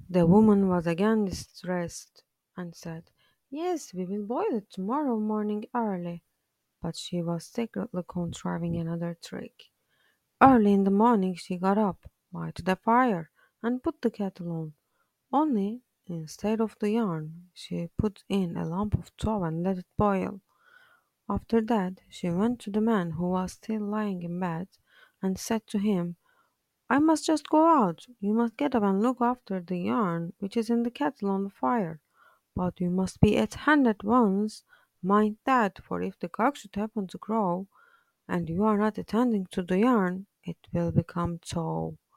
The woman was again distressed and said, "Yes, we will boil it tomorrow morning early." But she was secretly contriving another trick. Early in the morning she got up, lighted a fire, and put the kettle on. Only, instead of the yarn, she put in a lump of tow and let it boil. After that, she went to the man who was still lying in bed and said to him, "I must just go out. You must get up and look after the yarn which is in the kettle on the fire. But you must be at hand at once. Mind that, for if the cock should happen to crow, and you are not attending to the yarn, it will become tow."